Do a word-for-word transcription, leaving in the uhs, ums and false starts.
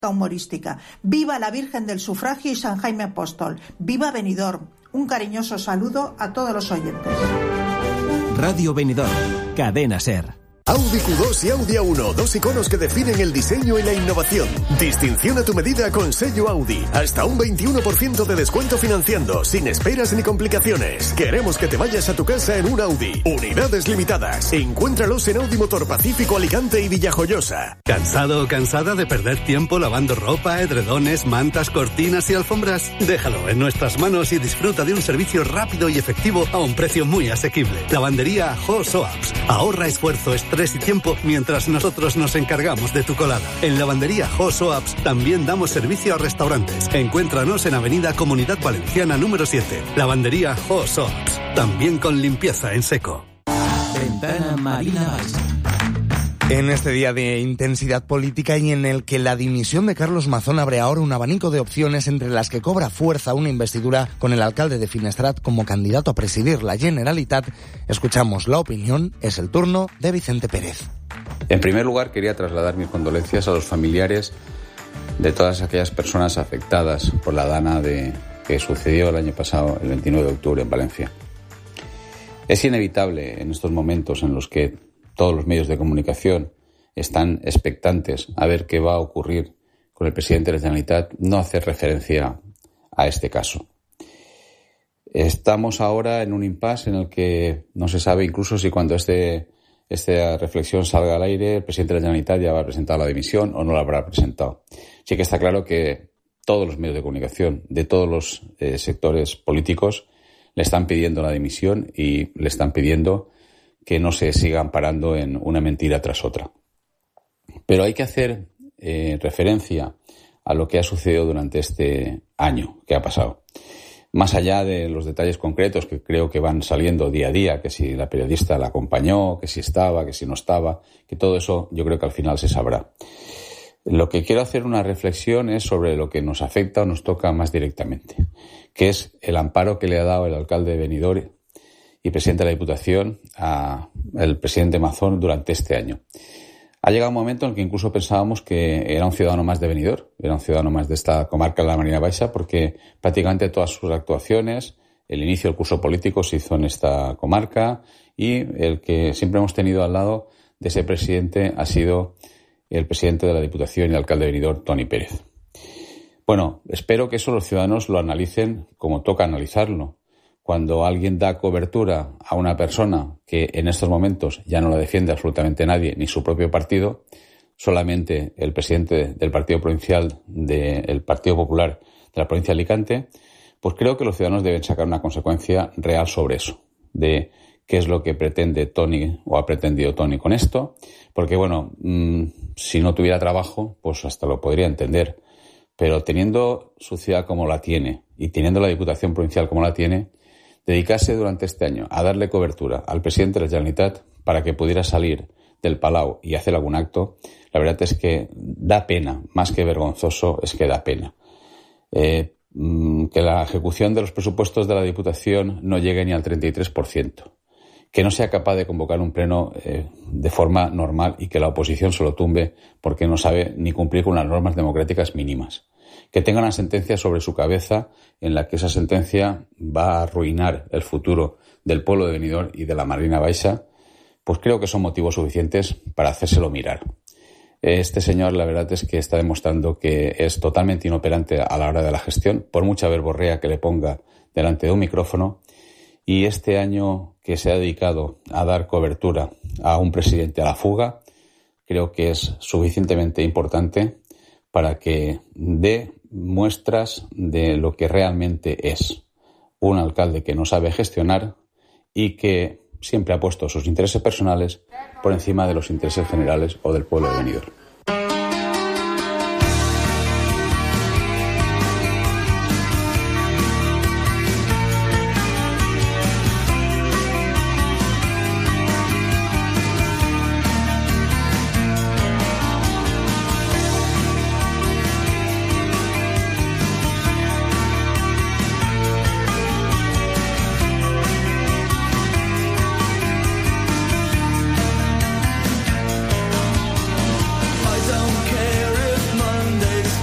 humorística. ¡Viva la Virgen del Sufragio y San Jaime Apóstol! ¡Viva Benidorm! Un cariñoso saludo a todos los oyentes. Radio Benidorm, Cadena SER. Audi Q dos y Audi A uno, dos iconos que definen el diseño y la innovación. Distinción a tu medida con sello Audi. Hasta un veintiuno por ciento de descuento financiando, sin esperas ni complicaciones. Queremos que te vayas a tu casa en un Audi. Unidades limitadas. Encuéntralos en Audi Motor Pacífico, Alicante y Villajoyosa. ¿Cansado o cansada de perder tiempo lavando ropa, edredones, mantas, cortinas y alfombras? Déjalo en nuestras manos y disfruta de un servicio rápido y efectivo a un precio muy asequible. Lavandería Ho Soaps. Ahorra esfuerzo, estrés y tiempo mientras nosotros nos encargamos de tu colada. En Lavandería Ho Soaps también damos servicio a restaurantes. Encuéntranos en Avenida Comunidad Valenciana número siete. Lavandería Ho Soaps. También con limpieza en seco. Ventana Marina Baixa. En este día de intensidad política y en el que la dimisión de Carlos Mazón abre ahora un abanico de opciones entre las que cobra fuerza una investidura con el alcalde de Finestrat como candidato a presidir la Generalitat, escuchamos la opinión. Es el turno de Vicente Pérez. En primer lugar, quería trasladar mis condolencias a los familiares de todas aquellas personas afectadas por la dana de, que sucedió el año pasado, el veintinueve de octubre, en Valencia. Es inevitable en estos momentos en los que todos los medios de comunicación están expectantes a ver qué va a ocurrir con el presidente de la Generalitat, no hacer referencia a este caso. Estamos ahora en un impasse en el que no se sabe incluso si cuando este, esta reflexión salga al aire el presidente de la Generalitat ya va a presentar la dimisión o no la habrá presentado. Sí que está claro que todos los medios de comunicación de todos los eh, sectores políticos le están pidiendo la dimisión y le están pidiendo que no se siga amparando en una mentira tras otra. Pero hay que hacer eh, referencia a lo que ha sucedido durante este año que ha pasado. Más allá de los detalles concretos que creo que van saliendo día a día, que si la periodista la acompañó, que si estaba, que si no estaba, que todo eso yo creo que al final se sabrá. Lo que quiero hacer una reflexión es sobre lo que nos afecta o nos toca más directamente, que es el amparo que le ha dado el alcalde de Benidorm y presidente de la Diputación al presidente Mazón durante este año. Ha llegado un momento en que incluso pensábamos que era un ciudadano más de Benidorm, era un ciudadano más de esta comarca de la Marina Baixa, porque prácticamente todas sus actuaciones, el inicio del curso político se hizo en esta comarca y el que siempre hemos tenido al lado de ese presidente ha sido el presidente de la Diputación y alcalde de Benidorm, Toni Pérez. Bueno, espero que eso los ciudadanos lo analicen como toca analizarlo. Cuando alguien da cobertura a una persona que en estos momentos ya no la defiende absolutamente nadie, ni su propio partido, solamente el presidente del partido provincial del Partido Popular de la provincia de Alicante, pues creo que los ciudadanos deben sacar una consecuencia real sobre eso, de qué es lo que pretende Toni o ha pretendido Toni con esto, porque bueno, mmm, si no tuviera trabajo, pues hasta lo podría entender, pero teniendo su ciudad como la tiene y teniendo la Diputación Provincial como la tiene, dedicarse durante este año a darle cobertura al presidente de la Generalitat para que pudiera salir del Palau y hacer algún acto, la verdad es que da pena, más que vergonzoso, es que da pena. Eh, que la ejecución de los presupuestos de la Diputación no llegue ni al treinta y tres por ciento, que no sea capaz de convocar un pleno eh, de forma normal y que la oposición se lo tumbe porque no sabe ni cumplir con las normas democráticas mínimas. Que tenga una sentencia sobre su cabeza en la que esa sentencia va a arruinar el futuro del pueblo de Benidorm y de la Marina Baixa, pues creo que son motivos suficientes para hacérselo mirar. Este señor, la verdad es que está demostrando que es totalmente inoperante a la hora de la gestión, por mucha verborrea que le ponga delante de un micrófono, y este año que se ha dedicado a dar cobertura a un presidente a la fuga, creo que es suficientemente importante para que dé muestras de lo que realmente es un alcalde que no sabe gestionar y que siempre ha puesto sus intereses personales por encima de los intereses generales o del pueblo de Benidorm.